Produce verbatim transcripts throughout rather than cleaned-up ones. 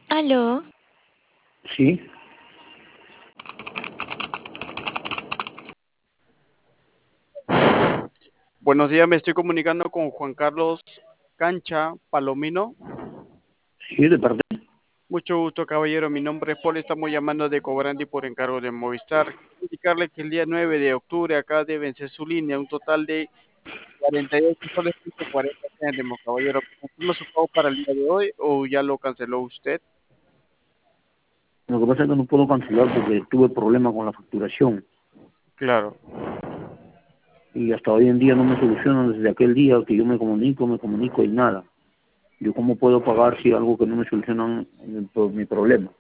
Aló, Sí, Buenos días, me estoy comunicando con Juan Carlos Cancha Palomino. sí, de parte. Mucho gusto, caballero. Mi nombre es Paul. Estamos llamando de Cobrandi por encargo de Movistar. Quiero indicarle que el día nueve de octubre acá debe vencer su línea, un total de cuarenta y ocho soles punto cuarenta céntimos, caballero. ¿Confirma su pago para el día de hoy o ya lo canceló usted? Lo que pasa es que no puedo cancelar porque tuve problemas con la facturación Claro, y hasta hoy en día no me solucionan desde aquel día que yo me comunico, me comunico y nada. Yo cómo puedo pagar si algo que no me solucionan eh, por mi problema.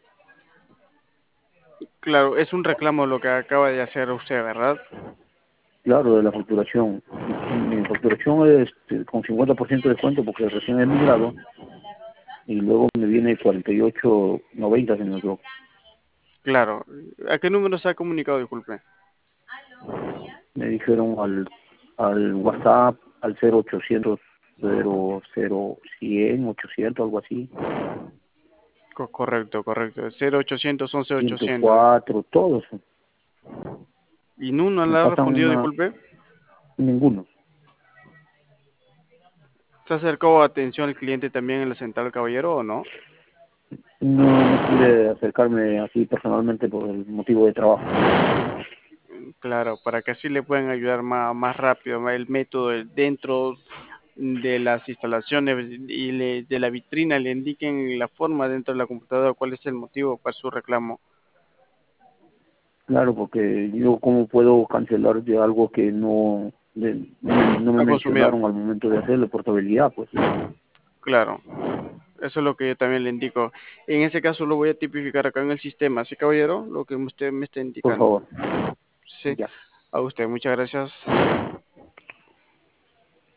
claro, es un reclamo lo que acaba de hacer usted, ¿verdad? Claro, de la facturación. Mi facturación es eh, con cincuenta por ciento de descuento porque recién he migrado y luego me viene cuarenta y ocho noventa, se me quedó. Claro. ¿A qué número se ha comunicado? Disculpe. Me dijeron al, al WhatsApp, al cero ochocientos, cero cero cien, ochocientos, algo así. Co- correcto, correcto. cero ochocientos once ciento ochocientos. cuatro, todos. ¿Y no, no Me le ha pasan respondido? una, Disculpe. ninguno. ¿Se acercó atención al cliente también en la central, caballero, o no? No, no pude acercarme así personalmente por el motivo de trabajo. Claro, para que así le puedan ayudar más, más rápido, más el método de- dentro de las instalaciones y le- de la vitrina le indiquen la forma dentro de la computadora cuál es el motivo para su reclamo. Claro, porque yo cómo puedo cancelar de algo que no, de- no, me, no me Ha consumido. mencionaron al momento de hacer la portabilidad, pues. Claro, eso es lo que yo también le indico. En ese caso lo voy a tipificar acá en el sistema, ¿sí, caballero? Lo que usted me está Por indicando. favor, Sí, ya. a usted, muchas gracias.